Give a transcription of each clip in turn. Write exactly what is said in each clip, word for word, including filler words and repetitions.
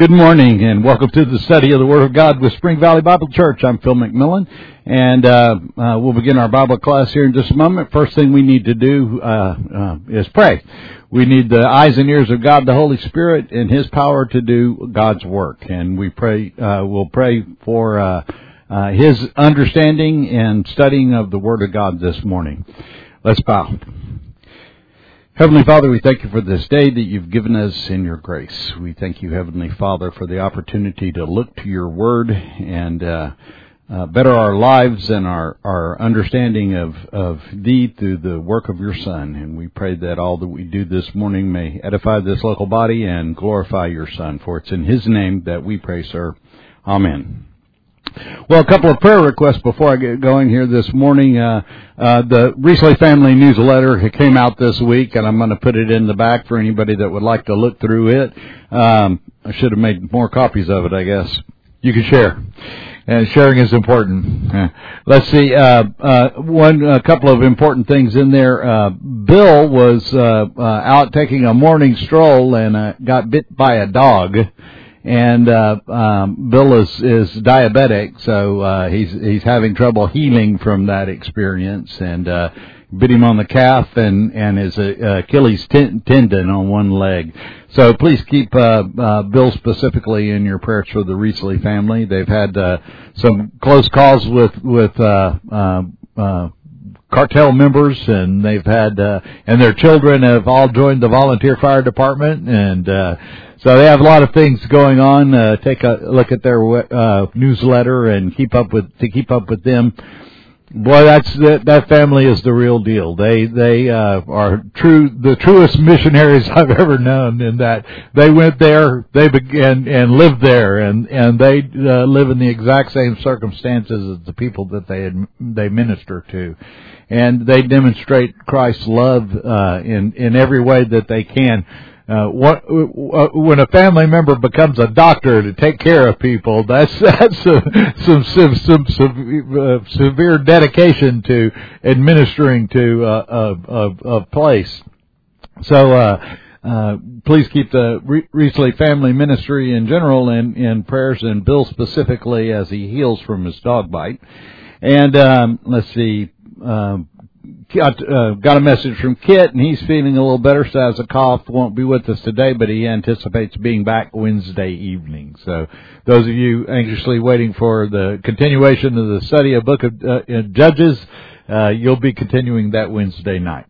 Good morning, and welcome to the study of the Word of God with Spring Valley Bible Church. I'm Phil McMillan, and uh, uh we'll begin our Bible class here in just a moment. First thing we need to do uh, uh is pray. We need the eyes and ears of God, the Holy Spirit, and His power to do God's work. And we pray. Uh, we'll pray for uh, uh His understanding and studying of the Word of God this morning. Let's bow. Heavenly Father, we thank you for this day that you've given us in your grace. We thank you, Heavenly Father, for the opportunity to look to your word and uh, uh, better our lives and our, our understanding of, of thee through the work of your Son. And we pray that all that we do this morning may edify this local body and glorify your Son. For it's in his name that we pray, sir. Amen. Well, a couple of prayer requests before I get going here this morning. Uh, uh, the Recently Family newsletter came out this week, and I'm going to put it in the back for anybody that would like to look through it. Um, I should have made more copies of it, I guess. You can share. And sharing is important. Uh, let's see, uh, uh, one, a couple of important things in there. Uh, Bill was, uh, uh, out taking a morning stroll and, uh, got bit by a dog. And, uh, um, Bill is, is diabetic, so, uh, he's, he's having trouble healing from that experience, and, uh, bit him on the calf and, and his, uh, Achilles ten- tendon on one leg. So please keep, uh, uh, Bill specifically in your prayers for the Recently family. They've had, uh, some close calls with, with, uh, uh, uh, cartel members, and they've had, uh, and their children have all joined the volunteer fire department, and, uh, so they have a lot of things going on. Uh, take a look at their uh, newsletter and keep up with to keep up with them. Boy, that's that, that family is the real deal. They they uh, are true the truest missionaries I've ever known. In that they went there, they began and lived there, and and they uh, live in the exact same circumstances as the people that they had, they minister to, and they demonstrate Christ's love uh, in in every way that they can. Uh, what, uh, when a family member becomes a doctor to take care of people, that's that's a, some some some, some uh, severe dedication to administering to uh, a, a, a place. So uh, uh, please keep the Re- Recently Family Ministry in general in, in prayers, and Bill specifically as he heals from his dog bite. And um, let's see. Um, Got, uh, got a message from Kit, and he's feeling a little better, so has a cough, won't be with us today, but he anticipates being back Wednesday evening. So those of you anxiously waiting for the continuation of the study of Book of uh, Judges, uh, you'll be continuing that Wednesday night.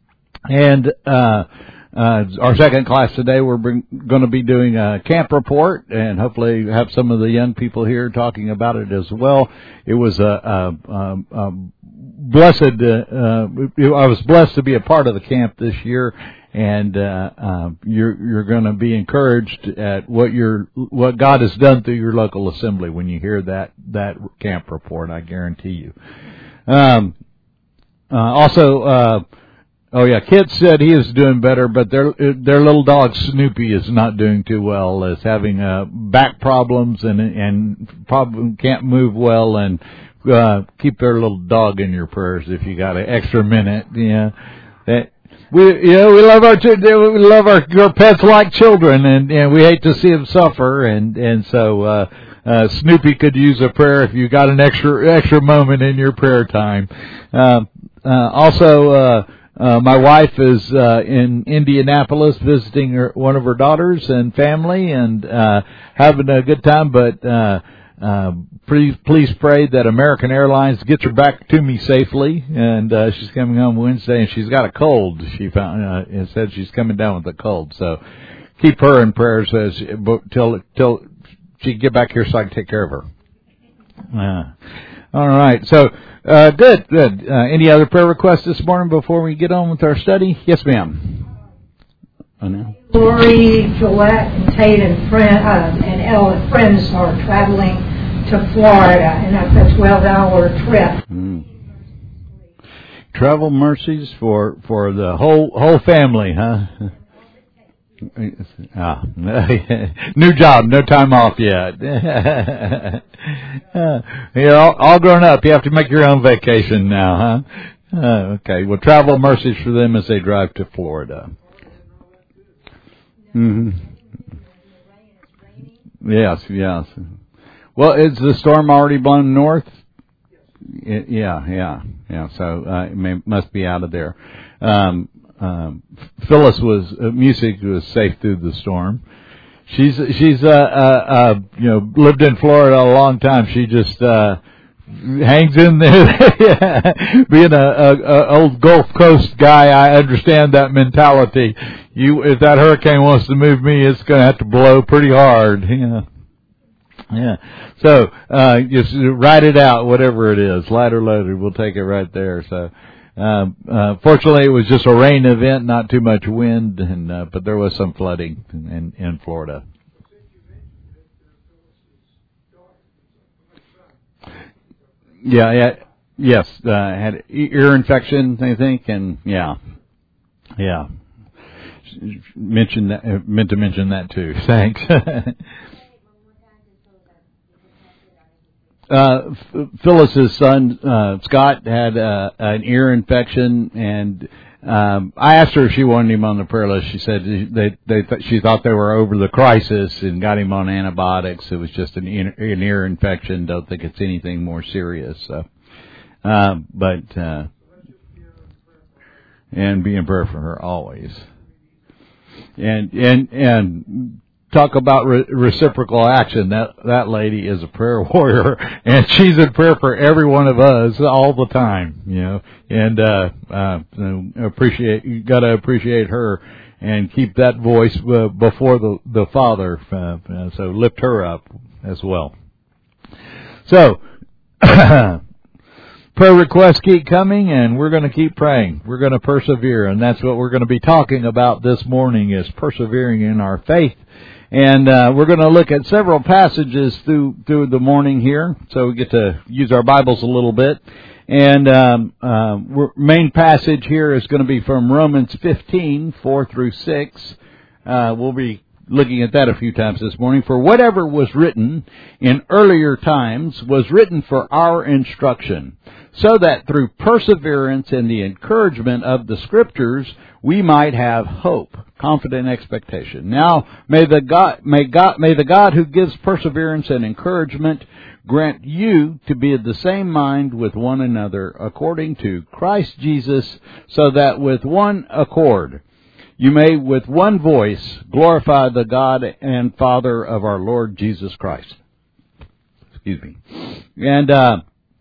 And uh Uh, our second class today, we're going to be doing a camp report, and hopefully have some of the young people here talking about it as well. It was a, a, a, a blessed, uh, uh, I was blessed to be a part of the camp this year, and uh, uh, you're, you're going to be encouraged at what your what God has done through your local assembly when you hear that that camp report. I guarantee you. Um, uh, also. Uh, Oh yeah, Kit said he is doing better, but their their little dog Snoopy is not doing too well. Is having uh, back problems and and probably can't move well. And uh, keep their little dog in your prayers if you got an extra minute. Yeah, that we you know we love our we love our, our pets like children, and, and we hate to see them suffer. And and so uh, uh, Snoopy could use a prayer if you got an extra extra moment in your prayer time. Uh, uh, also. Uh, Uh, my wife is uh, in Indianapolis visiting her, one of her daughters and family, and uh, having a good time. But uh, uh, please, please pray that American Airlines gets her back to me safely. And uh, she's coming home Wednesday, and she's got a cold. She found uh, and said she's coming down with a cold. So keep her in prayers as till till she can get back here so I can take care of her. Uh, all right, so. Uh, good, good. Uh, any other prayer requests this morning before we get on with our study? Yes, ma'am. Oh, no. Lori, Gillette, and Tate and, friend, uh, and Elle friends are traveling to Florida, and that's a twelve-hour trip. Mm. Travel mercies for, for the whole whole family, huh? Ah, new job, no time off yet. uh, you're all, all grown up. You have to make your own vacation now, huh? Uh, okay. Well, travel mercies for them as they drive to Florida. Mm-hmm. Yes, yes. Well, is the storm already blown north? It, yeah, yeah, yeah. So uh, it may, must be out of there. Um, um, Phyllis was uh, music was safe through the storm. She's she's uh, uh, uh, you know lived in Florida a long time. She just uh, hangs in there. Yeah. Being a, a, a old Gulf Coast guy, I understand that mentality. You, if that hurricane wants to move me, it's going to have to blow pretty hard. Yeah. Yeah. So, uh, just write it out, whatever it is, light or loaded, we'll take it right there. So, uh, uh, fortunately it was just a rain event, not too much wind, and, uh, but there was some flooding in, in Florida. Yeah, yeah, yes, uh, had ear infection, I think, and yeah, yeah. Mentioned that, meant to mention that too. Thanks. Uh, Phyllis's son, uh, Scott, had, uh, an ear infection, and, um, I asked her if she wanted him on the prayer list. She said they, they, th- she thought they were over the crisis and got him on antibiotics. It was just an ear, an ear infection. Don't think it's anything more serious, so, uh, but, uh, and be in prayer for her always. And, and, and, talk about re- reciprocal action. That that lady is a prayer warrior, and she's in prayer for every one of us all the time. You know, and uh, uh, appreciate you got to appreciate her and keep that voice uh, before the the Father. Uh, so lift her up as well. So. Prayer requests keep coming, and we're going to keep praying. We're going to persevere, and that's what we're going to be talking about this morning, is persevering in our faith. And uh, we're going to look at several passages through through the morning here, so we get to use our Bibles a little bit. And um, uh, we're, main passage here is going to be from Romans fifteen, four through six. Uh, we'll be looking at that a few times this morning. For whatever was written in earlier times was written for our instruction, so that through perseverance and the encouragement of the Scriptures we might have hope, confident expectation. Now may the God, may God, may the God who gives perseverance and encouragement grant you to be of the same mind with one another according to Christ Jesus, so that with one accord you may with one voice glorify the God and Father of our Lord Jesus Christ. Excuse me. And uh,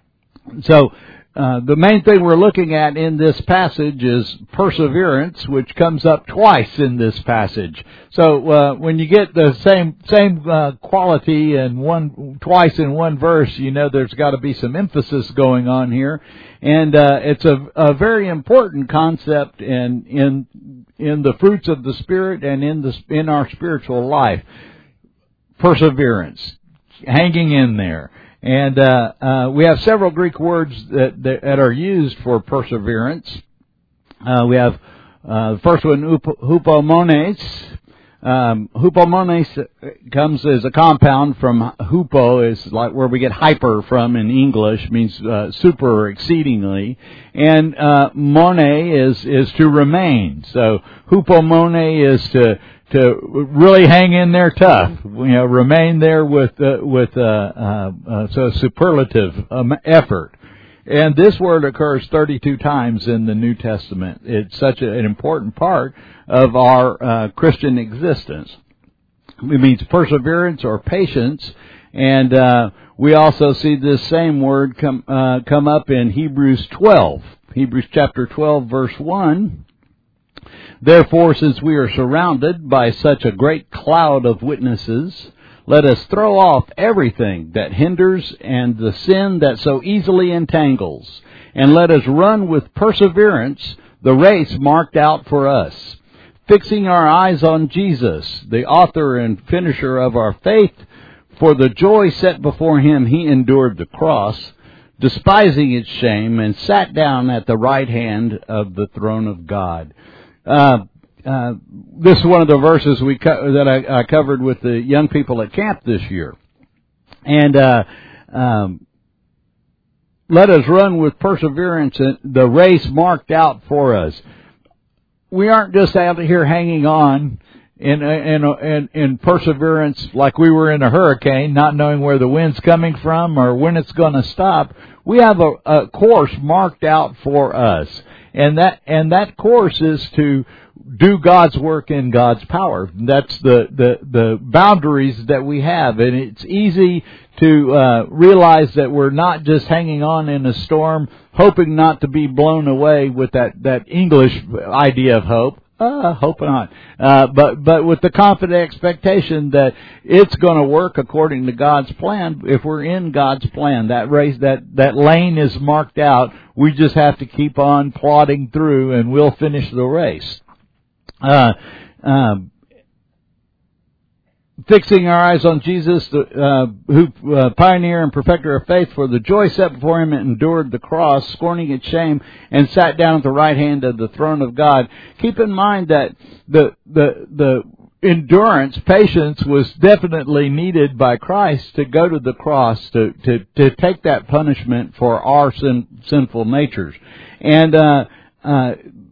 so uh, the main thing we're looking at in this passage is perseverance, which comes up twice in this passage. So uh, when you get the same same uh, quality in one twice in one verse, you know there's got to be some emphasis going on here, and uh, it's a, a very important concept in in in the fruits of the Spirit and in the in our spiritual life. Perseverance, hanging in there. And uh, uh, we have several Greek words that, that are used for perseverance. Uh, we have uh, the first one, hupomones. Um, hupomones comes as a compound from hupo, is like where we get hyper from in English, means uh, super or exceedingly. And uh, mone is is to remain. So hupomone is to to really hang in there tough, you know, remain there with uh, with uh, uh, uh, so superlative um, effort. And this word occurs thirty-two times in the New Testament. It's such a, an important part of our uh, Christian existence. It means perseverance or patience, and uh, we also see this same word come uh, come up in Hebrews twelve, Hebrews chapter twelve, verse one. Therefore, since we are surrounded by such a great cloud of witnesses, let us throw off everything that hinders and the sin that so easily entangles, and let us run with perseverance the race marked out for us, fixing our eyes on Jesus, the author and finisher of our faith. For the joy set before him he endured the cross, despising its shame, and sat down at the right hand of the throne of God. Uh, uh, this is one of the verses we co- that I, I covered with the young people at camp this year. And uh, um, let us run with perseverance the race marked out for us. We aren't just out here hanging on in, in, in, in perseverance, like we were in a hurricane, not knowing where the wind's coming from or when it's going to stop. We have a, a course marked out for us. And that, and that course is to do God's work in God's power. That's the, the, the boundaries that we have. And it's easy to uh, realize that we're not just hanging on in a storm, hoping not to be blown away with that, that English idea of hope. Uh, hope not. Uh, but, but with the confident expectation that it's going to work according to God's plan. If we're in God's plan, that race, that, that lane is marked out. We just have to keep on plodding through and we'll finish the race. Uh, um, Fixing our eyes on Jesus, uh, who uh, pioneer and perfecter of faith, for the joy set before him endured the cross, scorning its shame, and sat down at the right hand of the throne of God. Keep in mind that the the the endurance, patience was definitely needed by Christ to go to the cross to to, to take that punishment for our sin, sinful natures, and uh, uh,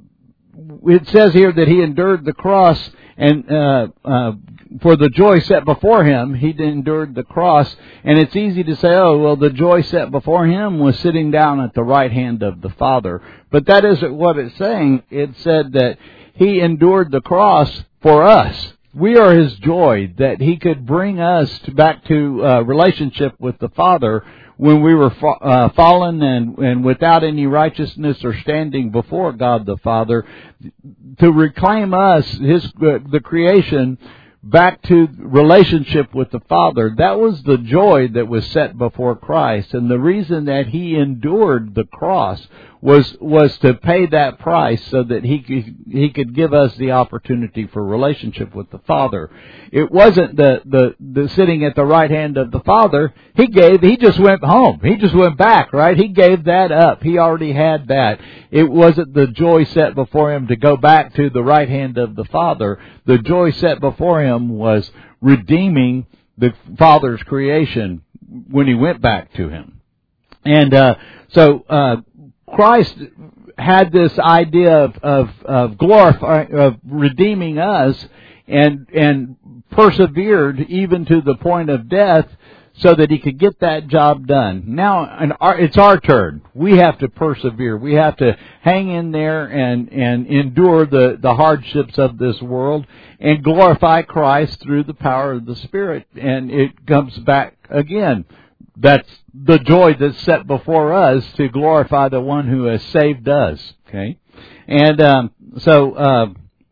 it says here that he endured the cross and uh, uh, for the joy set before him, he endured the cross. And it's easy to say, oh, well, the joy set before him was sitting down at the right hand of the Father. But that isn't what it's saying. It said that he endured the cross for us. We are his joy, that he could bring us to, back to uh, relationship with the Father when we were fa- uh, fallen and, and without any righteousness or standing before God the Father, to reclaim us, his uh, the creation, back to relationship with the Father. That was the joy that was set before Christ. And the reason that he endured the cross was was to pay that price so that he could, he could give us the opportunity for relationship with the Father. It wasn't the, the, the sitting at the right hand of the Father. He gave, he just went home. He just went back, right? He gave that up. He already had that. It wasn't the joy set before him to go back to the right hand of the Father. The joy set before him was redeeming the Father's creation when he went back to him. And, uh, so, uh, Christ had this idea of, of, of glorifying, of redeeming us and, and persevered even to the point of death so that he could get that job done. Now, and our, it's our turn. We have to persevere. We have to hang in there and, and endure the, the hardships of this world and glorify Christ through the power of the Spirit. And it comes back again. That's the joy that's set before us to glorify the one who has saved us. Okay, and um, so uh,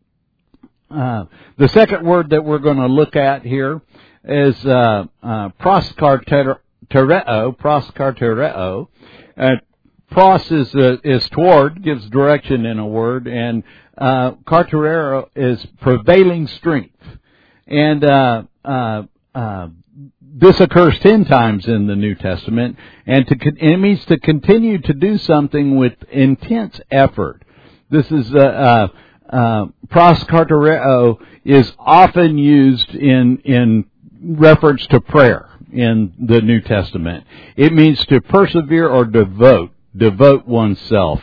uh, the second word that we're going to look at here is uh, uh, proskartereo. Proskartereo. Uh, pros is uh, is toward, gives direction in a word, and uh, kartereo is prevailing strength, and uh, uh, uh, this occurs ten times in the New Testament, and to, it means to continue to do something with intense effort. This is, uh, uh, uh, proskartereo is often used in, in reference to prayer in the New Testament. It means to persevere or devote, devote oneself.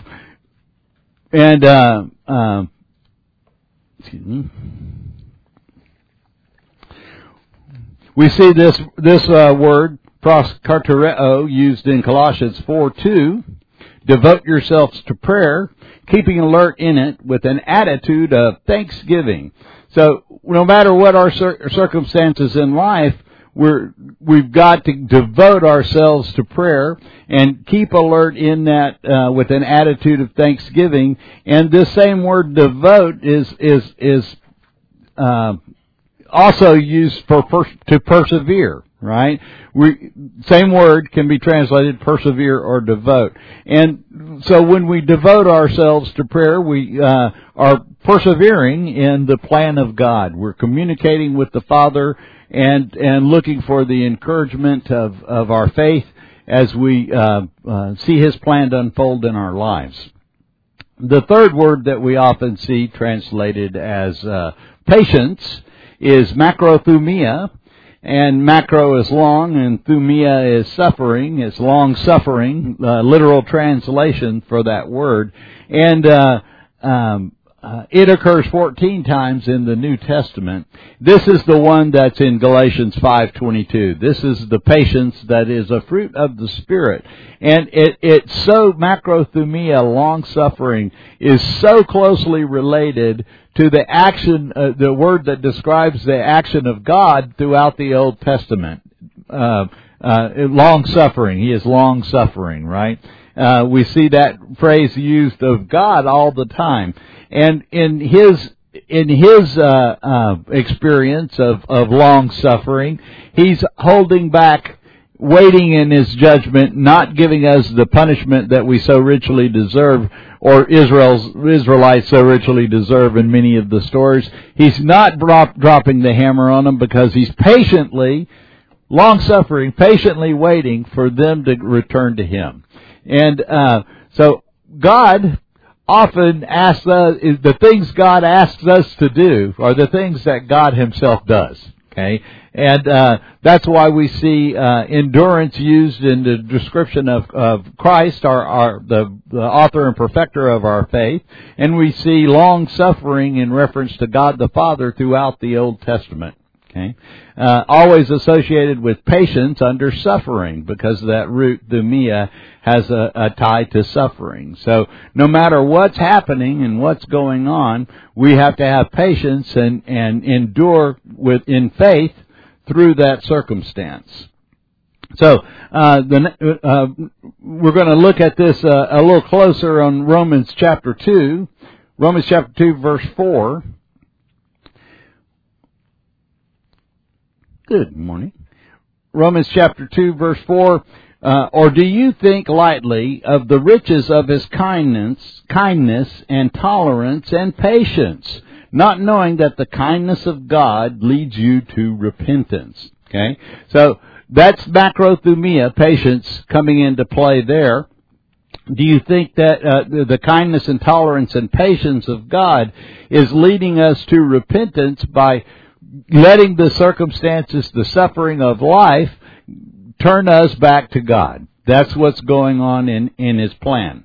And, uh, uh, excuse me. We see this this uh, word, proskartereo, used in Colossians four two. Devote yourselves to prayer, keeping alert in it with an attitude of thanksgiving. So no matter what our cir- circumstances in life, we're, we've got to devote ourselves to prayer and keep alert in that uh, with an attitude of thanksgiving. And this same word devote is is is uh, also used for pers- to persevere, right? We, same word can be translated persevere or devote. And so when we devote ourselves to prayer, we uh, are persevering in the plan of God. We're communicating with the Father and and looking for the encouragement of, of our faith as we uh, uh, see His plan to unfold in our lives. The third word that we often see translated as uh, patience is macrothumia, and macro is long, and thumia is suffering. It's long suffering, uh, literal translation for that word. And uh, um, uh, it occurs fourteen times in the New Testament. This is the one that's in Galatians five twenty-two. This is the patience that is a fruit of the Spirit. And it, it's so, macrothumia, long-suffering, is so closely related to the action, uh, the word that describes the action of God throughout the Old Testament. Uh, uh, long-suffering. He is long-suffering, right? Uh, we see that phrase used of God all the time. And in his, in his, uh, uh, experience of, of long-suffering, he's holding back, waiting in his judgment, not giving us the punishment that we so richly deserve, or Israel's, Israelites so richly deserve in many of the stories. He's not drop, dropping the hammer on them because he's patiently, long-suffering, patiently waiting for them to return to him. And uh so God often asks us, the things God asks us to do are the things that God himself does. Okay? And uh that's why we see uh endurance used in the description of, of Christ, our, our the, the author and perfecter of our faith. And we see long suffering in reference to God the Father throughout the Old Testament. Okay, uh, always associated with patience under suffering, because that root, thumia, has a, a tie to suffering. So no matter what's happening and what's going on, we have to have patience and, and endure with in faith through that circumstance. So uh, the, uh, we're going to look at this uh, a little closer on Romans chapter two, Romans chapter two, verse four. Good morning. Romans chapter two, verse four. Uh, or do you think lightly of the riches of his kindness, kindness and tolerance and patience, not knowing that the kindness of God leads you to repentance? Okay, so that's macrothumia, patience, coming into play there. Do you think that uh, the, the kindness and tolerance and patience of God is leading us to repentance by letting the circumstances, the suffering of life, turn us back to God? That's what's going on in, in his plan.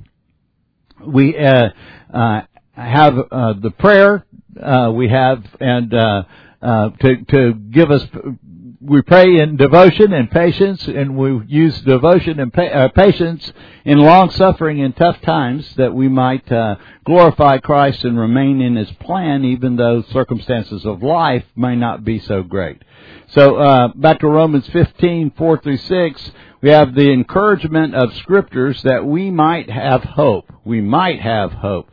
We uh, uh, have uh, the prayer uh, we have, and uh, uh, to to give us. We pray in devotion and patience, and we use devotion and pa- uh, patience in long suffering and tough times, that we might uh, glorify Christ and remain in his plan, even though circumstances of life may not be so great. So uh, back to Romans fifteen, four through six, we have the encouragement of Scriptures that we might have hope. We might have hope.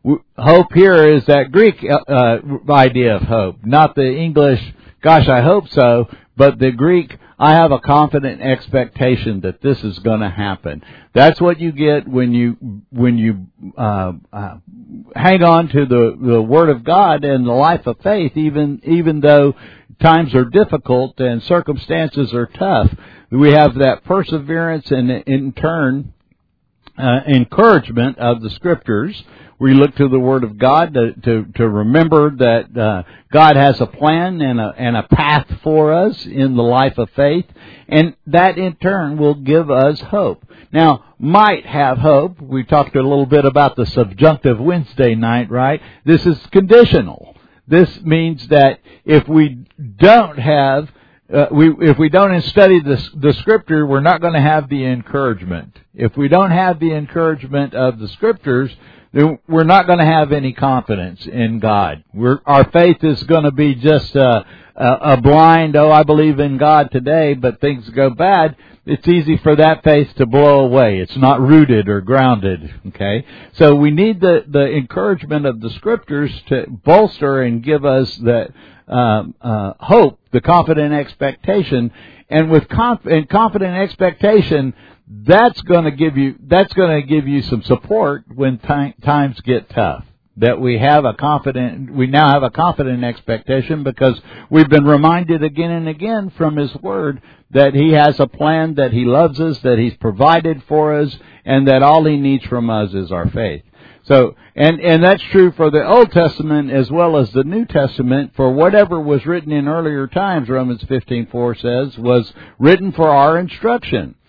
Hope here is that Greek uh, idea of hope, not the English, gosh, I hope so, but the Greek, I have a confident expectation that this is going to happen. That's what you get when you when you uh, uh, hang on to the, the Word of God and the life of faith, even even though times are difficult and circumstances are tough. We have that perseverance and, in turn, uh, encouragement of the Scriptures. We look to the Word of God to to, to remember that uh, God has a plan and a and a path for us in the life of faith, and that in turn will give us hope. Now, might have hope. We talked a little bit about the subjunctive Wednesday night, right? This is conditional. This means that if we don't have, uh, we if we don't study the the Scripture, we're not going to have the encouragement. If we don't have the encouragement of the Scriptures, then we're not going to have any confidence in God. We're, our faith is going to be just a, a, a blind, oh, I believe in God today, but things go bad. It's easy for that faith to blow away. It's not rooted or grounded, okay? So we need the, the encouragement of the Scriptures to bolster and give us that um, uh, hope, the confident expectation. And with conf- and confident expectation, that's going to give you that's going to give you some support when t- times get tough. That we have a confident we now have a confident expectation because we've been reminded again and again from His Word that He has a plan, that He loves us, that He's provided for us, and that all He needs from us is our faith. So, and, and that's true for the Old Testament as well as the New Testament. For whatever was written in earlier times, Romans fifteen four says, was written for our instruction.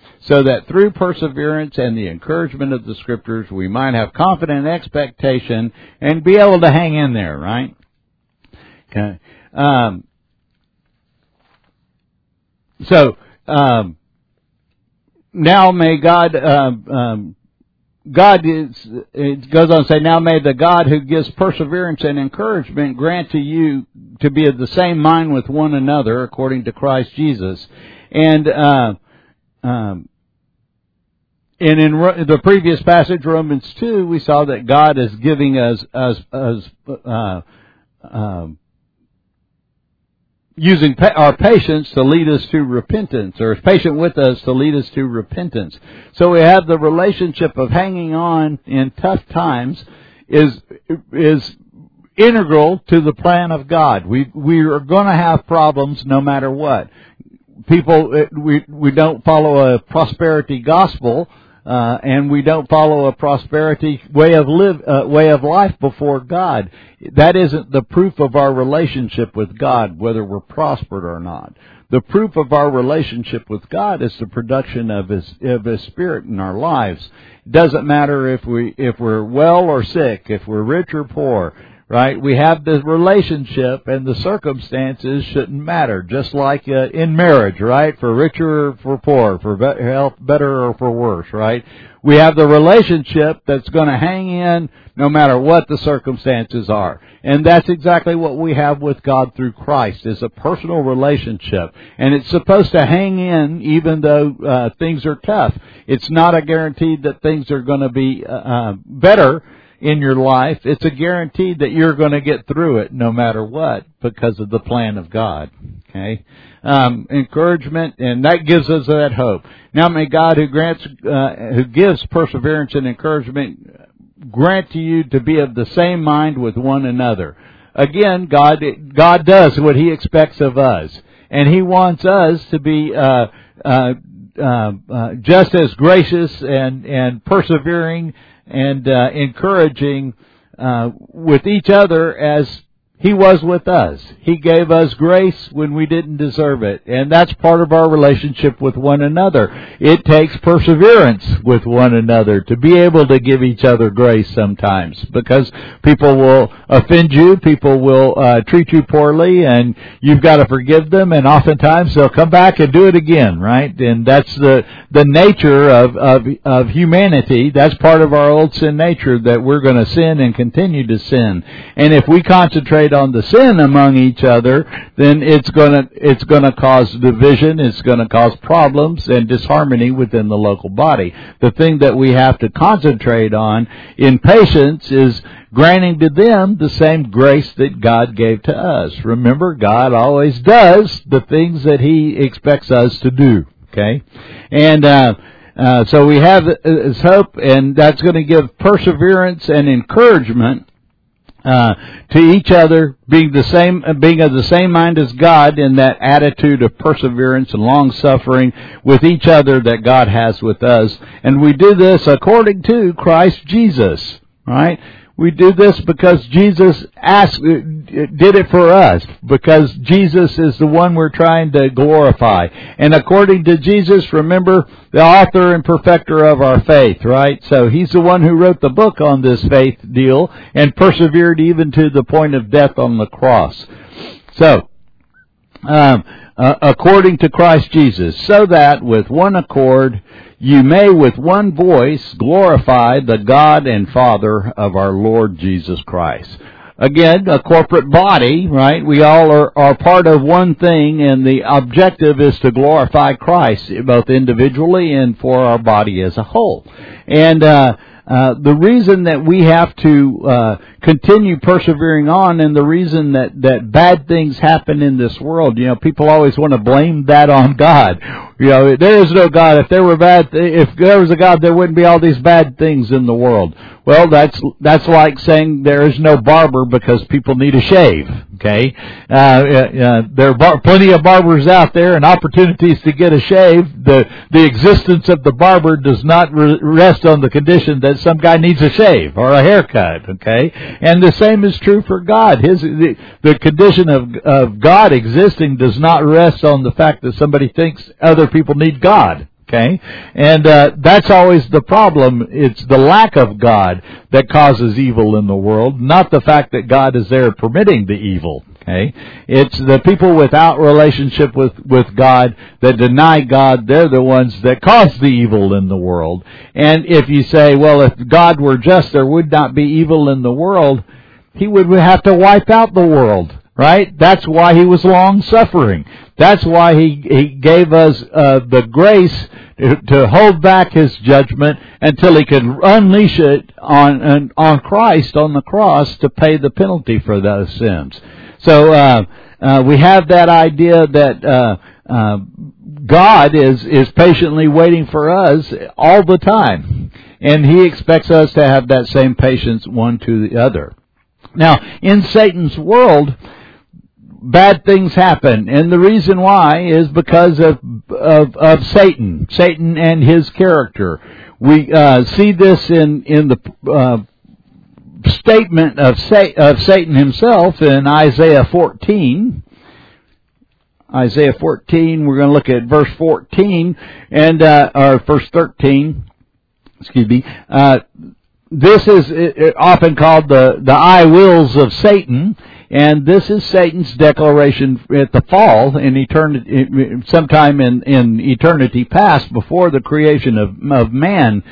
so that through perseverance and the encouragement of the Scriptures we might have confident expectation and be able to hang in there, right? Okay. Um, so, um, now may God, um, um, God is, it goes on to say, now may the God who gives perseverance and encouragement grant to you to be of the same mind with one another according to Christ Jesus. And, uh, um, and in the previous passage, Romans two, we saw that God is giving us, us, us, uh, um, using pa- our patience to lead us to repentance, or is patient with us to lead us to repentance. So we have the relationship of hanging on in tough times is is integral to the plan of God. We we are going to have problems no matter what. People, we we don't follow a prosperity gospel. Uh, and we don't follow a prosperity way of live, uh, way of life before God. That isn't the proof of our relationship with God, whether we're prospered or not. The proof of our relationship with God is the production of His, of His Spirit in our lives. It doesn't matter if we, if we're well or sick, if we're rich or poor. Right? We have the relationship, and the circumstances shouldn't matter. Just like uh, in marriage, right? For richer or for poor, for be- health better or for worse, right? We have the relationship that's going to hang in no matter what the circumstances are. And that's exactly what we have with God through Christ, is a personal relationship. And it's supposed to hang in even though uh, things are tough. It's not a guarantee that things are going to be uh, uh, better in your life. It's a guarantee that you're going to get through it no matter what, because of the plan of God. Okay, um, encouragement, and that gives us that hope. Now may God, who grants, uh, who gives perseverance and encouragement, grant to you to be of the same mind with one another. Again, God, God does what He expects of us, and He wants us to be uh, uh, uh, uh, just as gracious and and persevering and uh, encouraging uh, with each other as He was with us. He gave us grace when we didn't deserve it. And that's part of our relationship with one another. It takes perseverance with one another to be able to give each other grace sometimes, because people will offend you, people will uh, treat you poorly, and you've got to forgive them, and oftentimes they'll come back and do it again, right? And that's the the nature of, of, of humanity. That's part of our old sin nature, that we're going to sin and continue to sin. And if we concentrate on the sin among each other, then it's gonna it's gonna cause division, it's gonna cause problems and disharmony within the local body. The thing that we have to concentrate on in patience is granting to them the same grace that God gave to us. Remember, God always does the things that He expects us to do. Okay, and uh, uh, so we have this hope, and that's going to give perseverance and encouragement Uh, to each other, being the same, being of the same mind as God, in that attitude of perseverance and long suffering with each other that God has with us. And we do this according to Christ Jesus, right? We do this because Jesus asked, did it for us, because Jesus is the one we're trying to glorify. And according to Jesus, remember, the author and perfecter of our faith, right? So He's the one who wrote the book on this faith deal and persevered even to the point of death on the cross. So, um, uh, according to Christ Jesus, so that with one accord you may with one voice glorify the God and Father of our Lord Jesus Christ. Again, a corporate body, right? We all are, are part of one thing, and the objective is to glorify Christ, both individually and for our body as a whole. And uh, uh, the reason that we have to uh, continue persevering on, and the reason that, that bad things happen in this world, you know, people always want to blame that on God. You know, there is no God. If there were bad, if there was a God, there wouldn't be all these bad things in the world. Well, that's that's like saying there is no barber because people need a shave. Okay, uh, uh, there are bar- plenty of barbers out there and opportunities to get a shave. The the existence of the barber does not re- rest on the condition that some guy needs a shave or a haircut. Okay, and the same is true for God. His the, the condition of of God existing does not rest on the fact that somebody thinks other people need God. Okay? And uh, that's always the problem. It's the lack of God that causes evil in the world, not the fact that God is there permitting the evil. Okay? It's the people without relationship with, with God that deny God, they're the ones that cause the evil in the world. And if you say, well, if God were just, there would not be evil in the world, He would have to wipe out the world, right? That's why He was long-suffering. That's why He, he gave us uh, the grace to, to hold back His judgment until He could unleash it on, on Christ on the cross to pay the penalty for those sins. So uh, uh, we have that idea that uh, uh, God is, is patiently waiting for us all the time. And He expects us to have that same patience one to the other. Now, in Satan's world, bad things happen, and the reason why is because of of, of Satan, Satan and his character. We uh, see this in in the uh, statement of Sa- of Satan himself in Isaiah fourteen. Isaiah fourteen. We're going to look at verse fourteen and uh, or verse thirteen. Excuse me. Uh, This is often called the, the I wills of Satan, and this is Satan's declaration at the fall in eternity, sometime in, in eternity past, before the creation of, of man.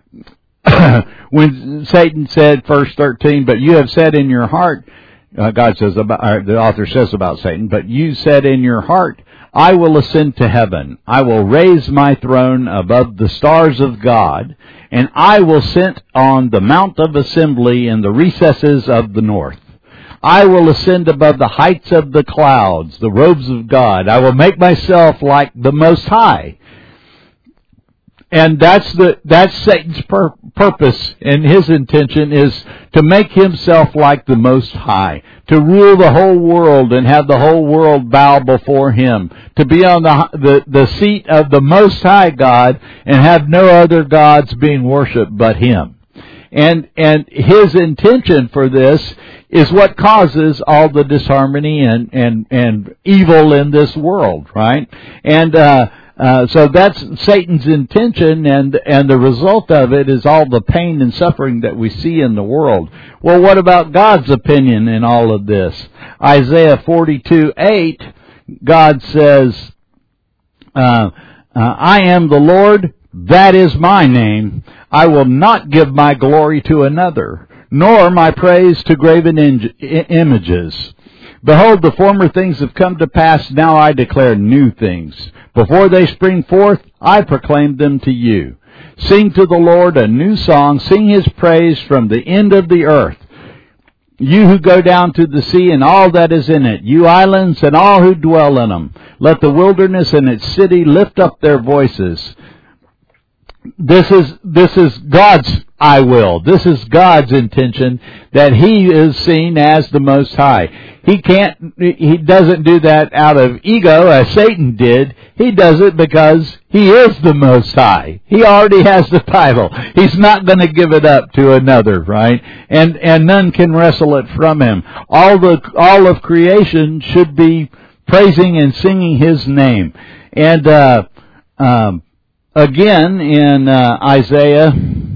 When Satan said, verse thirteen, but you have said in your heart, uh, God says about, or the author says about Satan, but you said in your heart, I will ascend to heaven. I will raise my throne above the stars of God, and I will sit on the mount of assembly in the recesses of the north. I will ascend above the heights of the clouds, the robes of God. I will make myself like the Most High. And that's the that's Satan's pur- purpose, and his intention is to make himself like the Most High, to rule the whole world and have the whole world bow before him, to be on the, the the seat of the Most High God and have no other gods being worshipped but him. And and his intention for this is what causes all the disharmony and and and evil in this world, right? And uh Uh, so that's Satan's intention, and and the result of it is all the pain and suffering that we see in the world. Well, what about God's opinion in all of this? Isaiah forty-two eight, God says, uh, uh, I am the Lord, that is my name. I will not give my glory to another, nor my praise to graven in- images. Behold, the former things have come to pass, now I declare new things. Before they spring forth, I proclaim them to you. Sing to the Lord a new song, sing His praise from the end of the earth. You who go down to the sea and all that is in it, you islands and all who dwell in them. Let the wilderness and its city lift up their voices. This is, this is God's I will. This is God's intention, that He is seen as the Most High. He can't, He doesn't do that out of ego as Satan did. He does it because He is the Most High. He already has the title. He's not going to give it up to another, right? And, and none can wrestle it from Him. All the, all of creation should be praising and singing His name. And, uh, um, again in, uh, Isaiah,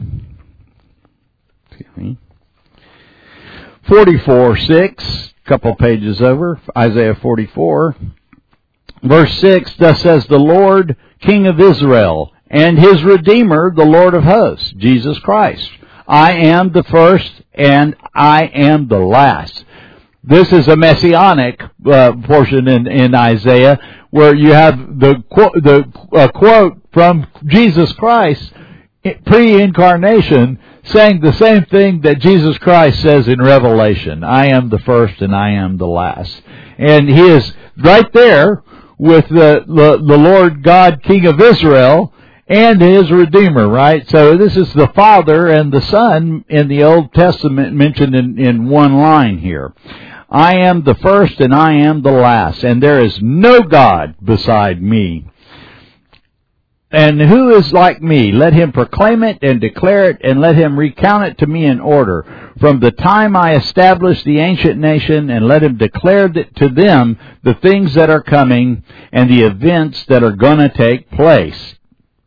forty-four six, a couple pages over, Isaiah forty-four, verse six, thus says the Lord, King of Israel, and His Redeemer, the Lord of hosts, Jesus Christ. I am the first, and I am the last. This is a messianic uh, portion in, in Isaiah, where you have the, qu- the uh, quote from Jesus Christ, pre-incarnation, saying the same thing that Jesus Christ says in Revelation. I am the first and I am the last. And He is right there with the, the, the Lord God, King of Israel, and His Redeemer, right? So this is the Father and the Son in the Old Testament mentioned in, in one line here. I am the first and I am the last, and there is no God beside me. And who is like me? Let him proclaim it and declare it, and let him recount it to me in order. From the time I established the ancient nation, and let him declare to them the things that are coming and the events that are going to take place.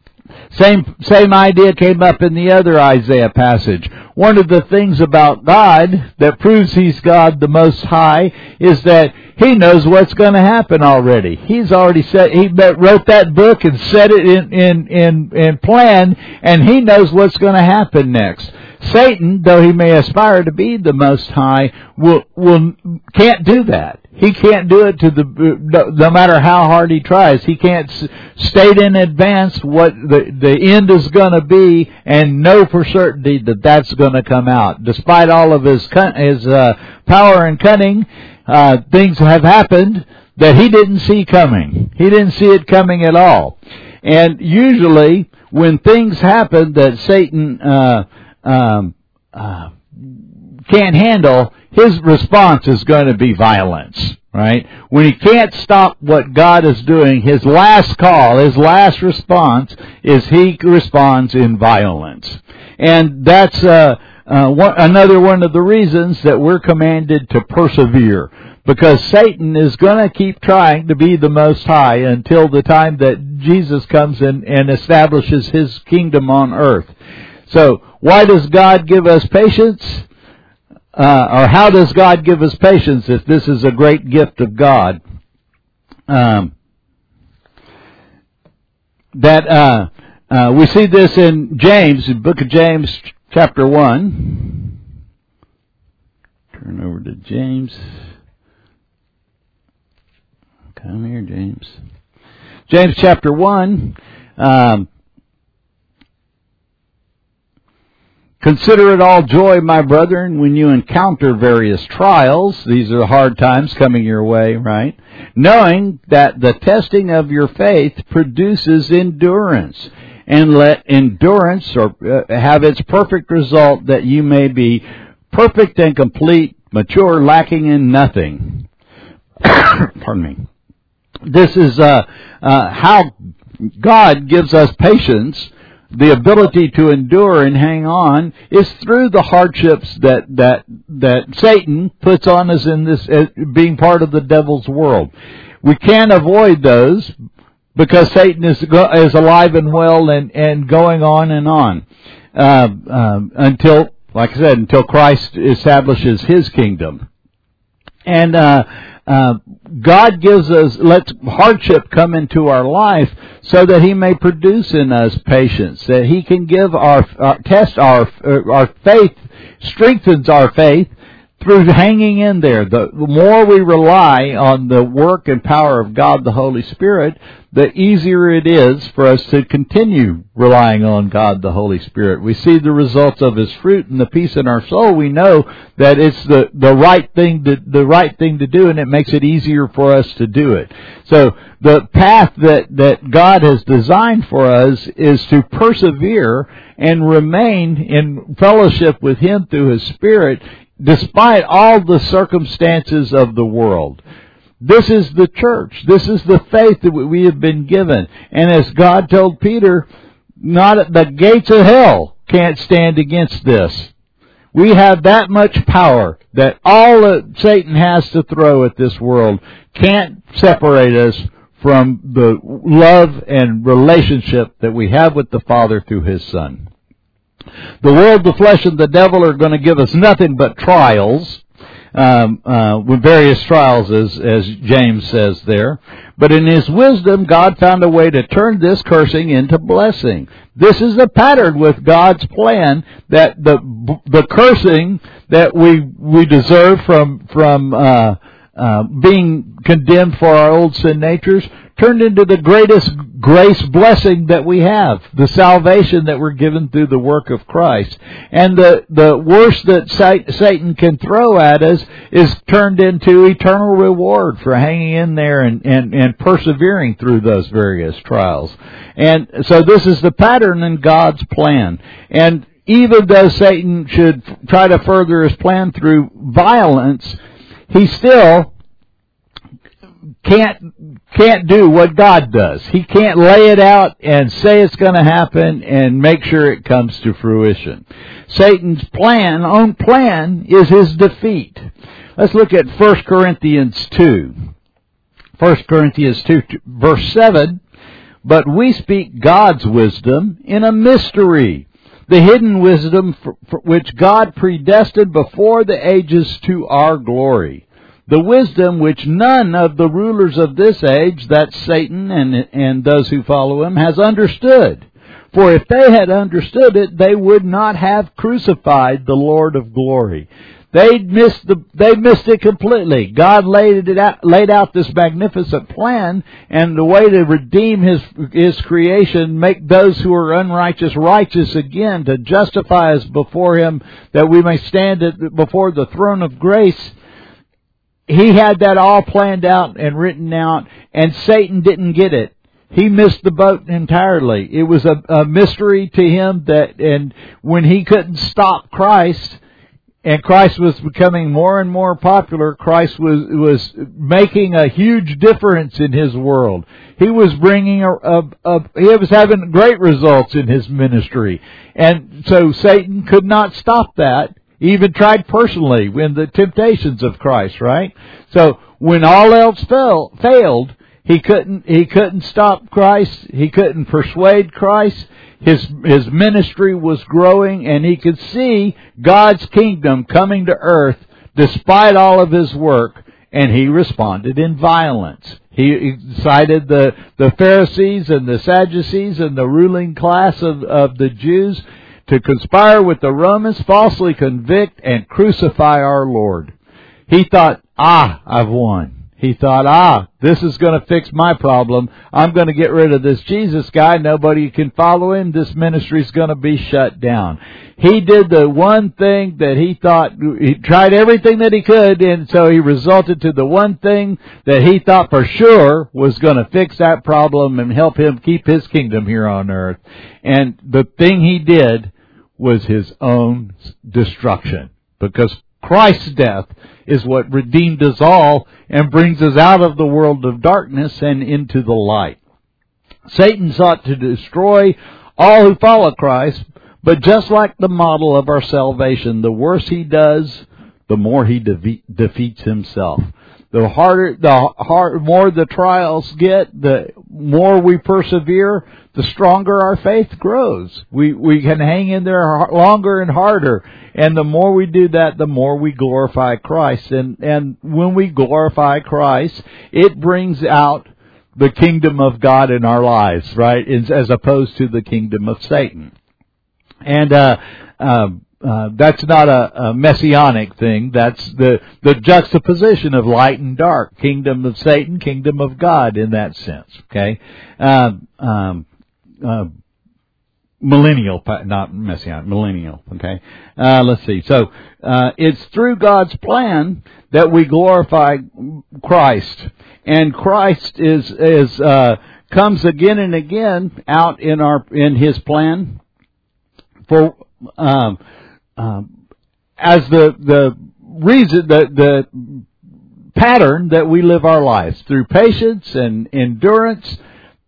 Same, same idea came up in the other Isaiah passage. One of the things about God that proves He's God the Most High is that He knows what's going to happen already. He's already said, He wrote that book and set it in, in, in, in plan, and He knows what's going to happen next. Satan, though he may aspire to be the Most High, will, will, can't do that. He can't do it to the, no, no matter how hard he tries. He can't state in advance what the, the end is going to be and know for certainty that that's going to come out. Despite all of his, his, uh, power and cunning, uh, things have happened that he didn't see coming. He didn't see it coming at all. And usually, when things happen that Satan, uh, um, uh, can't handle, his response is going to be violence, right? When he can't stop what God is doing, his last call, his last response is he responds in violence. And that's uh, uh, one, another one of the reasons that we're commanded to persevere, because Satan is going to keep trying to be the Most High until the time that Jesus comes in and establishes His kingdom on earth. So, why does God give us patience? Uh, or how does God give us patience if this is a great gift of God? Um, that uh, uh, we see this in James, the book of James, chapter one. Turn over to James. Come here, James. James chapter one. Um, Consider it all joy, my brethren, when you encounter various trials. These are hard times coming your way, right? Knowing that the testing of your faith produces endurance. And let endurance or uh, have its perfect result, that you may be perfect and complete, mature, lacking in nothing. Pardon me. This is uh, uh, how God gives us patience. The ability to endure and hang on is through the hardships that that that Satan puts on us in this, uh, being part of the devil's world. We can't avoid those because Satan is is alive and well and, and going on and on uh, um, until, like I said, until Christ establishes His kingdom. And uh, uh, God gives us, lets hardship come into our life so that He may produce in us patience, that He can give our, uh, test our, uh, our faith, strengthens our faith through hanging in there. The, the more we rely on the work and power of God, the Holy Spirit, the easier it is for us to continue relying on God, the Holy Spirit. We see the results of His fruit and the peace in our soul. We know that it's the, the right thing to, the right thing to do, and it makes it easier for us to do it. So the path that, that God has designed for us is to persevere and remain in fellowship with Him through His Spirit, despite all the circumstances of the world. This is the church. This is the faith that we have been given. And as God told Peter, not the gates of hell can't stand against this. We have that much power that all that Satan has to throw at this world can't separate us from the love and relationship that we have with the Father through His Son. The world, the flesh, and the devil are going to give us nothing but trials, um, uh, with various trials, as, as James says there. But in His wisdom, God found a way to turn this cursing into blessing. This is a pattern with God's plan, that the the cursing that we we deserve from from uh, uh, being condemned for our old sin natures turned into the greatest grace blessing that we have, the salvation that we're given through the work of Christ. And the, the worst that Satan can throw at us is turned into eternal reward for hanging in there and, and, and persevering through those various trials. And so this is the pattern in God's plan. And even though Satan should try to further his plan through violence, he still can't can't do what God does. He can't lay it out and say it's going to happen and make sure it comes to fruition. Satan's plan, own plan, is his defeat. Let's look at First Corinthians two. First Corinthians two, verse seven. but we speak God's wisdom in a mystery, the hidden wisdom for, for which God predestined before the ages to our glory. The wisdom which none of the rulers of this age, that's Satan and, and those who follow him, has understood. For if they had understood it, they would not have crucified the Lord of glory. They missed the, they missed it completely. God laid it out, laid out this magnificent plan, and the way to redeem His, His creation, make those who are unrighteous righteous again, to justify us before Him, that we may stand at, before the throne of grace. He had that all planned out and written out, and Satan didn't get it. He missed the boat entirely. It was a, a mystery to him that, and when he couldn't stop Christ, and Christ was becoming more and more popular, Christ was was making a huge difference in His world. He was bringing a, a, a he was having great results in His ministry, and so Satan could not stop that. He even tried personally in the temptations of Christ, right? So when all else fell, failed, he couldn't he couldn't stop Christ. He couldn't persuade Christ. His his ministry was growing, and he could see God's kingdom coming to earth despite all of his work, and he responded in violence. He incited the, the Pharisees and the Sadducees and the ruling class of, of the Jews to conspire with the Romans, falsely convict and crucify our Lord. He thought, ah, I've won. He thought, ah, this is going to fix my problem. I'm going to get rid of this Jesus guy. Nobody can follow him. This ministry is going to be shut down. He did the one thing that he thought, he tried everything that he could, and so he resulted to the one thing that he thought for sure was going to fix that problem and help him keep his kingdom here on earth. And the thing he did was his own destruction, because Christ's death is what redeemed us all and brings us out of the world of darkness and into the light. Satan sought to destroy all who follow Christ, but just like the model of our salvation, the worse he does, the more he de- defeats himself. The harder, the hard, more the trials get, the more we persevere, the stronger our faith grows. We we can hang in there longer and harder, and the more we do that, the more we glorify Christ. And and when we glorify Christ, it brings out the kingdom of God in our lives, right? As opposed to the kingdom of Satan. And uh, uh, uh, that's not a, a messianic thing. That's the the juxtaposition of light and dark, kingdom of Satan, kingdom of God, in that sense. Okay. Um, um, Uh, millennial, not messianic, millennial, okay? Uh, let's see. So, uh, it's through God's plan that we glorify Christ. And Christ is, is, uh, comes again and again out in our, in His plan for, um, um, as the, the reason, the, the pattern that we live our lives through patience and endurance,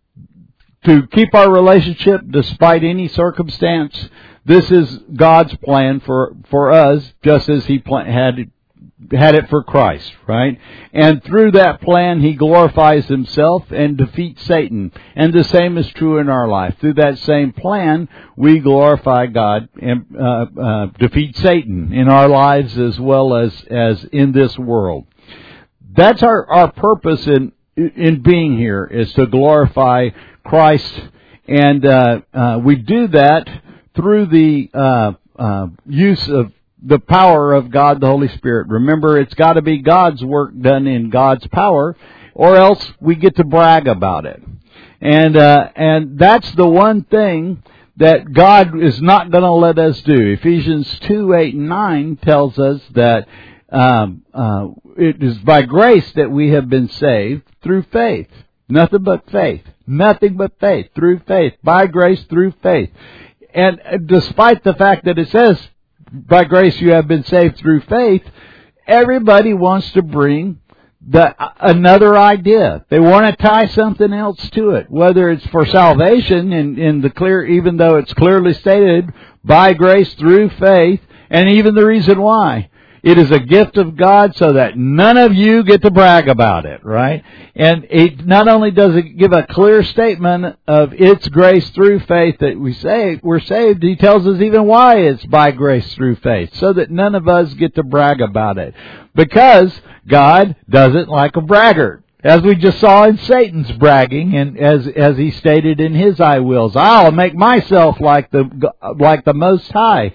to keep our relationship despite any circumstance. This is God's plan for, for us, just as He plan, had, had it for Christ, right? And through that plan, He glorifies Himself and defeats Satan. And the same is true in our life. Through that same plan, we glorify God and uh, uh, defeat Satan in our lives as well as, as in this world. That's our, our purpose in, in being here, is to glorify Christ, and uh, uh, we do that through the uh, uh, use of the power of God, the Holy Spirit. Remember, it's got to be God's work done in God's power, or else we get to brag about it. And uh, and that's the one thing that God is not going to let us do. Ephesians two, eight, and nine tells us that um, uh, it is by grace that we have been saved through faith. Nothing but faith. Nothing but faith. Through faith. By grace, through faith. And despite the fact that it says, by grace you have been saved through faith, everybody wants to bring the another idea. They want to tie something else to it. Whether it's for salvation, in, in the clear, even though it's clearly stated, by grace through faith, and even the reason why. It is a gift of God so that none of you get to brag about it, right? And it not only does it give a clear statement of its grace through faith that we say we're saved, he tells us even why it's by grace through faith, so that none of us get to brag about it. Because God doesn't like a braggart. As we just saw in Satan's bragging, and as as he stated in his I wills, I'll make myself like the like the Most High.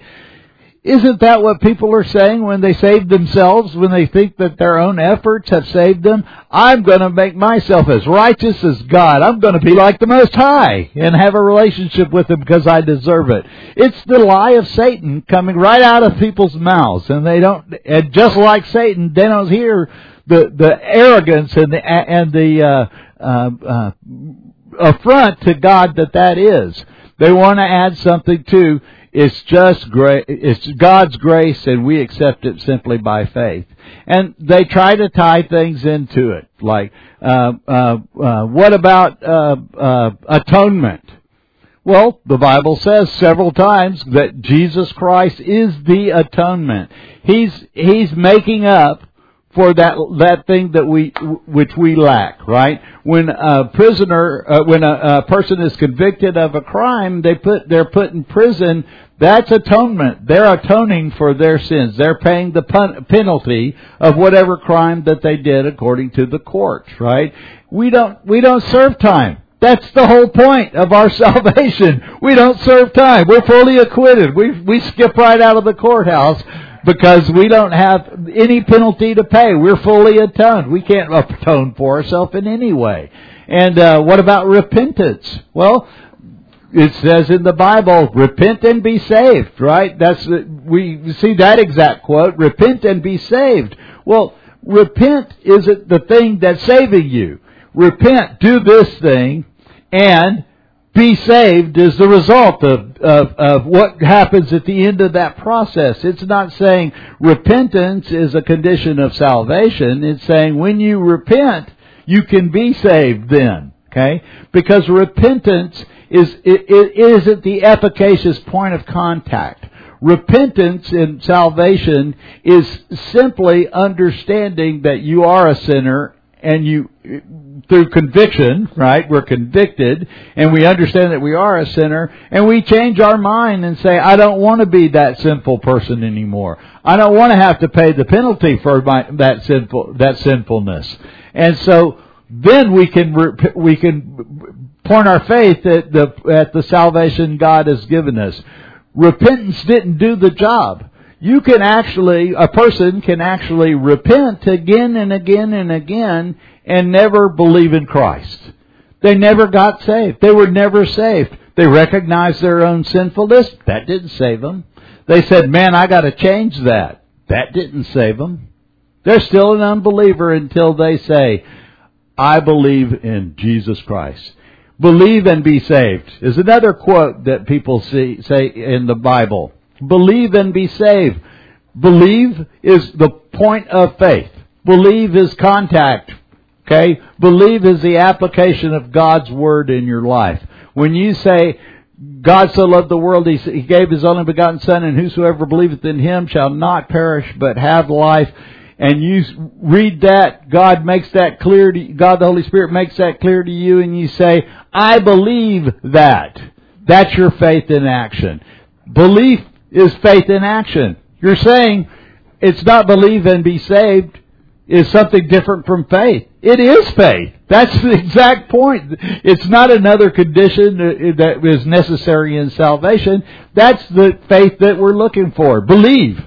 Isn't that what people are saying when they save themselves, when they think that their own efforts have saved them? I'm going to make myself as righteous as God. I'm going to be like the Most High and have a relationship with Him because I deserve it. It's the lie of Satan coming right out of people's mouths, and they don't. And just like Satan, they don't hear the the arrogance and the and the uh, uh, uh, affront to God that that is. They want to add something to. It's just great. It's God's grace, and we accept it simply by faith. And they try to tie things into it, like uh, uh, uh, what about uh, uh, atonement? Well, the Bible says several times that Jesus Christ is the atonement. He's He's making up for that that thing that we which we lack, right? When a prisoner, uh, when a, a person is convicted of a crime, they put they're put in prison. That's atonement. They're atoning for their sins. They're paying the pun- penalty of whatever crime that they did according to the courts, right? We don't we don't serve time. That's the whole point of our salvation. We don't serve time. We're fully acquitted. We we skip right out of the courthouse because we don't have any penalty to pay. We're fully atoned. We can't atone for ourselves in any way. And uh, what about repentance? Well, it says in the Bible, repent and be saved, right? That's we see that exact quote, repent and be saved. Well, repent isn't the thing that's saving you. Repent, do this thing, and be saved is the result of, of, of what happens at the end of that process. It's not saying repentance is a condition of salvation. It's saying when you repent, you can be saved then. Okay? Because repentance is it, it isn't the efficacious point of contact. Repentance in salvation is simply understanding that you are a sinner, and you, through conviction, right? We're convicted, and we understand that we are a sinner, and we change our mind and say, I don't want to be that sinful person anymore. I don't want to have to pay the penalty for my, that sinful that sinfulness. And so then we can we can point our faith at the at the salvation God has given us. Repentance didn't do the job. You can actually, a person can actually repent again and again and again and never believe in Christ. They never got saved. They were never saved. They recognized their own sinfulness. That didn't save them. They said, man, I got to change that. That didn't save them. They're still an unbeliever until they say, I believe in Jesus Christ. Believe and be saved is another quote that people see, say in the Bible. Believe and be saved. Believe is the point of faith. Believe is contact. Okay? Believe is the application of God's Word in your life. When you say, God so loved the world, He, he gave His only begotten Son, and whosoever believeth in Him shall not perish, but have life. And you read that, God makes that clear to you, God the Holy Spirit makes that clear to you, and you say, I believe that. That's your faith in action. Belief is faith in action. You're saying it's not believe and be saved is something different from faith. It is faith. That's the exact point. It's not another condition that is necessary in salvation. That's the faith that we're looking for. Believe.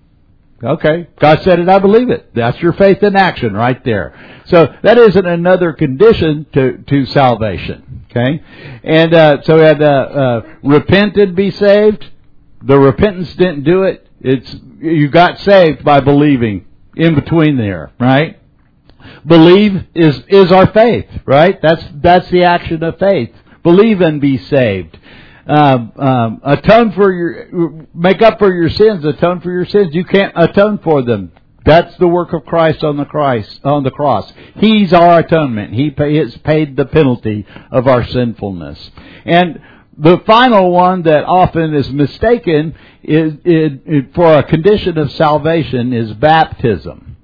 Okay, God said it, I believe it. That's your faith in action right there. So that isn't another condition to, to salvation. Okay, and uh, so we had uh, uh, repent and be saved. The repentance didn't do it. It's you got saved by believing in between there, right? Believe is is our faith, right? That's that's the action of faith. Believe and be saved. Um, um, atone for your, make up for your sins. Atone for your sins. You can't atone for them. That's the work of Christ on the Christ on the cross. He's our atonement. He pay, has paid the penalty of our sinfulness. And the final one that often is mistaken is, is, is for a condition of salvation is baptism.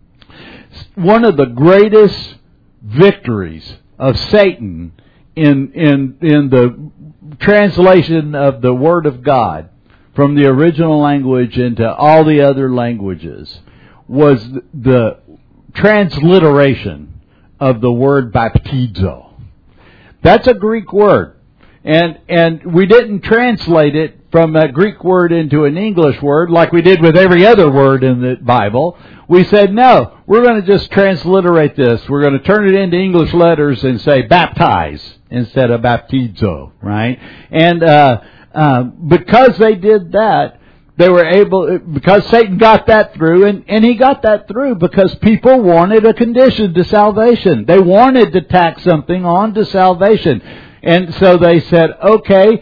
One of the greatest victories of Satan in in in the translation of the Word of God from the original language into all the other languages was the transliteration of the word baptizo. That's a Greek word. And and we didn't translate it from that Greek word into an English word like we did with every other word in the Bible. We said, no, we're going to just transliterate this. We're going to turn it into English letters and say baptize instead of baptizo, right? And uh, uh, because they did that, they were able, because Satan got that through, and, and he got that through because people wanted a condition to salvation. They wanted to tack something on to salvation. And so they said, okay,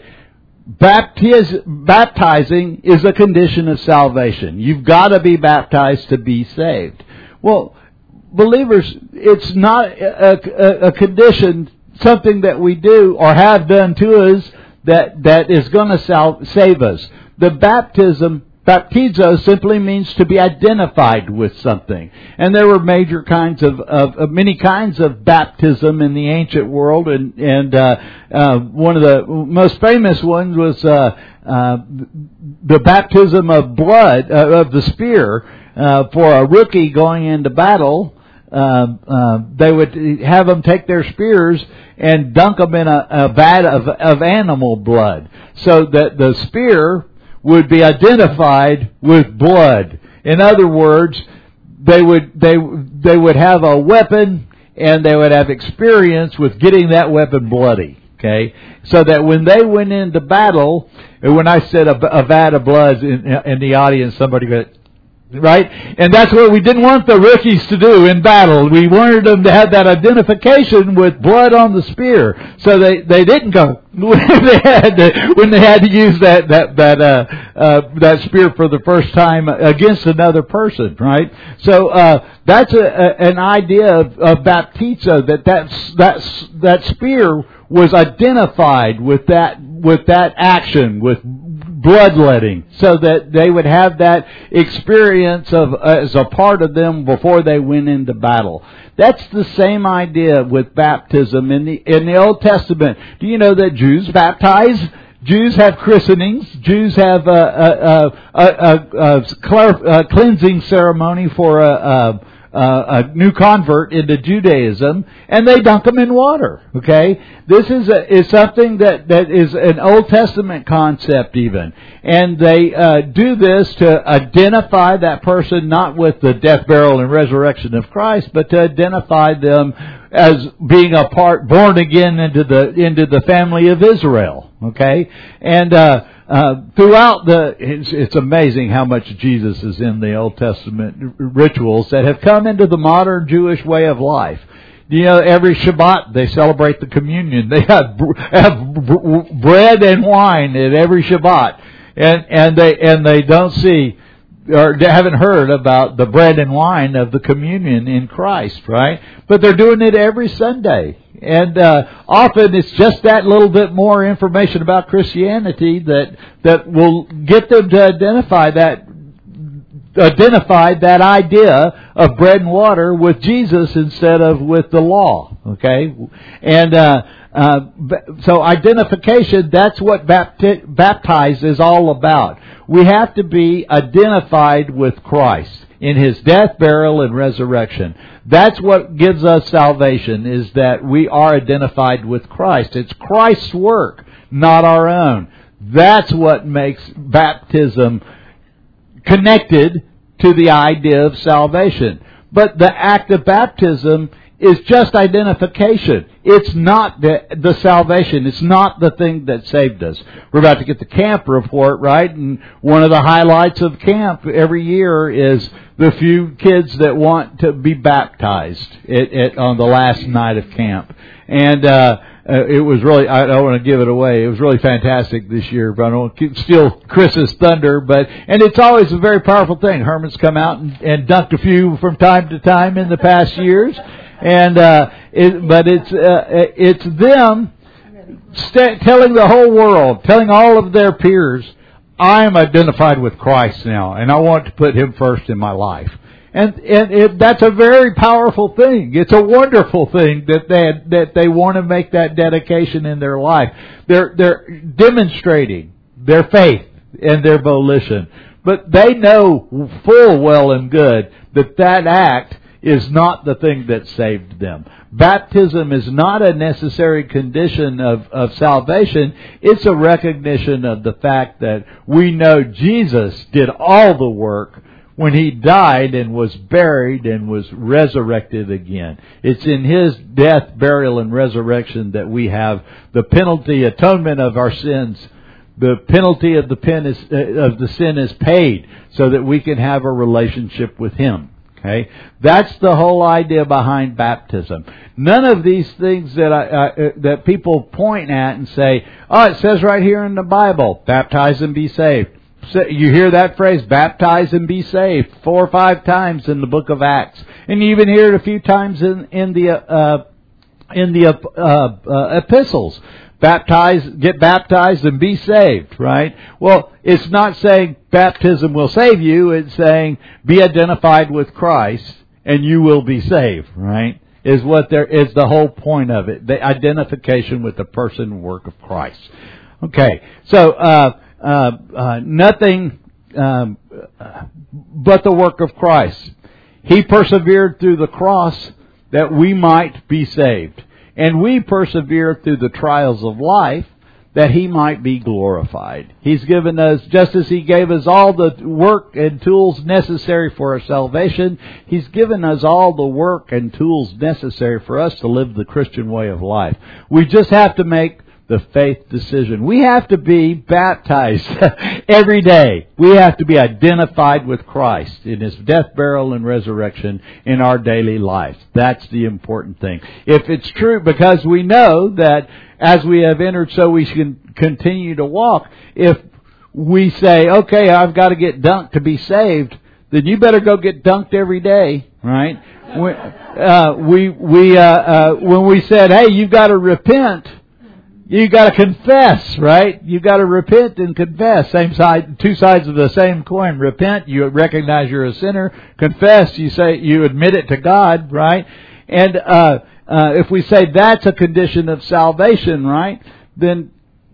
baptiz, baptizing is a condition of salvation. You've got to be baptized to be saved. Well, believers, it's not a, a, a condition, something that we do or have done to us that, that is going to sal- save us. The baptism, baptizo, simply means to be identified with something. And there were major kinds of, of, of many kinds of baptism in the ancient world. And, and uh, uh, one of the most famous ones was uh, uh, the baptism of blood, uh, of the spear, uh, for a rookie going into battle. Uh, uh, they would have them take their spears and dunk them in a, a vat of, of animal blood, so that the spear would be identified with blood. In other words, they would they they would have a weapon, and they would have experience with getting that weapon bloody. Okay, so that when they went into battle, and when I said a, a vat of blood in, in the audience, somebody went, right? And that's what we didn't want the rookies to do in battle. We wanted them to have that identification with blood on the spear, so they, they didn't go when they had to, when they had to use that that that uh, uh, that spear for the first time against another person, right? So uh, that's a, a, an idea of, of baptizo, that that's, that's, that spear was identified with that with that action, with bloodletting, so that they would have that experience of uh, as a part of them before they went into battle. That's the same idea with baptism in the in the Old Testament. Do you know that Jews baptize? Jews have christenings. Jews have a, a, a, a, a, a cleansing ceremony for a, a Uh, a new convert into Judaism, and they dunk them in water. Okay, this is a, is something that, that is an Old Testament concept even, and they uh, do this to identify that person not with the death, burial, and resurrection of Christ, but to identify them as being a part, born again into the into the family of Israel. Okay, and uh, Uh, throughout the, it's, it's amazing how much Jesus is in the Old Testament rituals that have come into the modern Jewish way of life. You know, every Shabbat they celebrate the communion. They have, have bread and wine at every Shabbat, and and they and they don't see or haven't heard about the bread and wine of the communion in Christ, right? But they're doing it every Sunday. And uh, often it's just that little bit more information about Christianity that that will get them to identify that identify that idea of bread and water with Jesus instead of with the law. Okay, and uh, uh, so identification, that's what bapti- baptize is all about. We have to be identified with Christ in His death, burial, and resurrection. That's what gives us salvation, is that we are identified with Christ. It's Christ's work, not our own. That's what makes baptism connected to the idea of salvation. But the act of baptism is just identification. It's not the, the salvation. It's not the thing that saved us. We're about to get the camp report, right? And one of the highlights of camp every year is the few kids that want to be baptized it, it, on the last night of camp. And uh, it was really, I don't want to give it away, it was really fantastic this year, but I don't want to steal Chris's thunder. But And it's always a very powerful thing. Herman's come out and, and dunked a few from time to time in the past years. And uh, it, but it's uh, it's them st- telling the whole world, telling all of their peers, I am identified with Christ now, and I want to put Him first in my life. And and it, that's a very powerful thing. It's a wonderful thing that they that they want to make that dedication in their life. They're they're demonstrating their faith and their volition, but they know full well and good that that act is not the thing that saved them. Baptism is not a necessary condition of, of salvation. It's a recognition of the fact that we know Jesus did all the work when He died and was buried and was resurrected again. It's in His death, burial, and resurrection that we have the penalty, atonement of our sins. The penalty of the, pen is, uh, of the sin is paid so that we can have a relationship with Him. Okay, that's the whole idea behind baptism. None of these things that I, uh, that people point at and say, "Oh, it says right here in the Bible, baptize and be saved." So you hear that phrase, "Baptize and be saved," four or five times in the Book of Acts, and you even hear it a few times in in the uh, in the uh, uh, epistles. Baptize, get baptized and be saved, right? Well, it's not saying baptism will save you. It's saying be identified with Christ and you will be saved, right? Is what there is the whole point of it. The identification with the person and work of Christ. Okay. So, uh, uh, uh, nothing, um, but the work of Christ. He persevered through the cross that we might be saved. And we persevere through the trials of life that He might be glorified. He's given us, just as He gave us all the work and tools necessary for our salvation, He's given us all the work and tools necessary for us to live the Christian way of life. We just have to make the faith decision. We have to be baptized every day. We have to be identified with Christ in His death, burial, and resurrection in our daily lives. That's the important thing. If it's true, because we know that as we have entered, so we can continue to walk. If we say, okay, I've got to get dunked to be saved, then you better go get dunked every day, right? We, uh, we, we, uh, uh, when we said, hey, you've got to repent, you got to confess, right? You got to repent and confess. Same side, two sides of the same coin. Repent, you recognize you're a sinner. Confess, you say you admit it to God, right? And uh, uh, if we say that's a condition of salvation, right? Then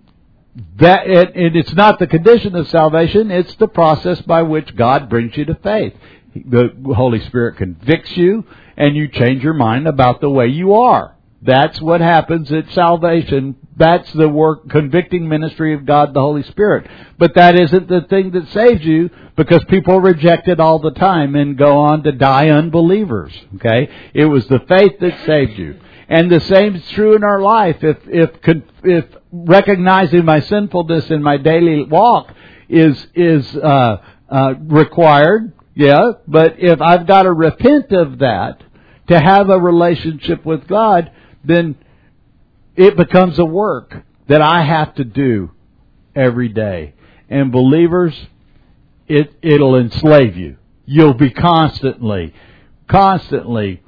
that it, it, it's not the condition of salvation. It's the process by which God brings you to faith. The Holy Spirit convicts you, and you change your mind about the way you are. That's what happens at salvation. That's the work, convicting ministry of God, the Holy Spirit. But that isn't the thing that saves you, because people reject it all the time and go on to die unbelievers. Okay? It was the faith that saved you. And the same is true in our life. If, if, if recognizing my sinfulness in my daily walk is, is, uh, uh, required, yeah, but if I've got to repent of that to have a relationship with God, then it becomes a work that I have to do every day. And believers, it, it'll enslave you. You'll be constantly, constantly,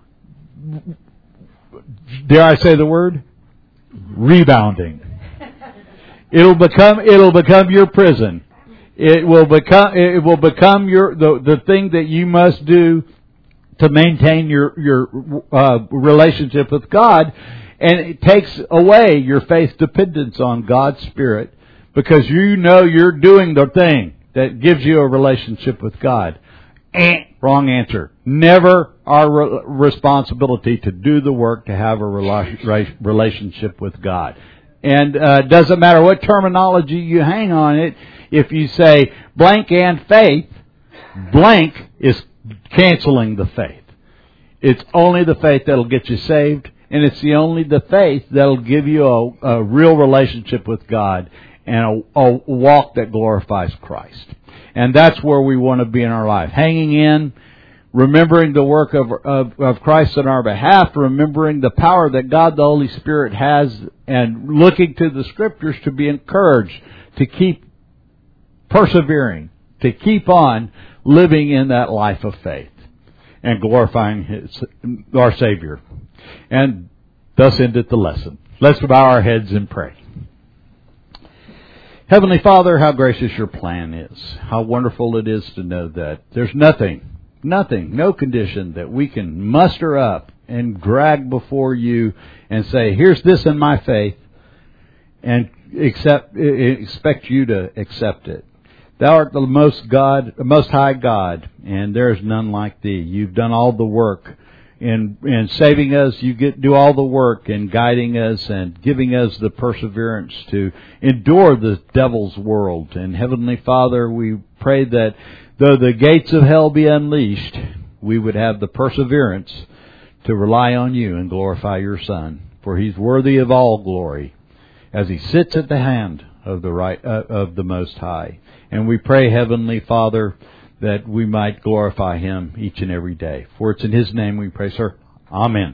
dare I say the word? Rebounding. It'll become, it'll become your prison. It will become, it will become your, the, the thing that you must do to maintain your, your, uh, relationship with God. And it takes away your faith dependence on God's Spirit, because you know you're doing the thing that gives you a relationship with God. Eh, wrong answer. Never our re- responsibility to do the work to have a rela- relationship with God. And uh, it doesn't matter what terminology you hang on it. If you say blank and faith, blank is canceling the faith. It's only the faith that'll get you saved. And it's the only the faith that'll give you a, a real relationship with God and a, a walk that glorifies Christ. And that's where we want to be in our life. Hanging in, remembering the work of, of, of Christ on our behalf, remembering the power that God the Holy Spirit has, and looking to the Scriptures to be encouraged to keep persevering, to keep on living in that life of faith and glorifying His, our Savior. And thus endeth the lesson. Let's bow our heads and pray. Heavenly Father, how gracious your plan is. How wonderful it is to know that there's nothing, nothing, no condition that we can muster up and drag before you and say, here's this in my faith, and accept, expect you to accept it. Thou art the most God, the most high God, and there is none like thee. You've done all the work in in saving us. You get do all the work in guiding us and giving us the perseverance to endure the devil's world. And Heavenly Father, we pray that though the gates of hell be unleashed, we would have the perseverance to rely on you and glorify your Son, for He's worthy of all glory, as He sits at the hand of the right uh, of the Most High. And we pray, Heavenly Father, that we might glorify Him each and every day. For it's in His name we pray, sir. Amen.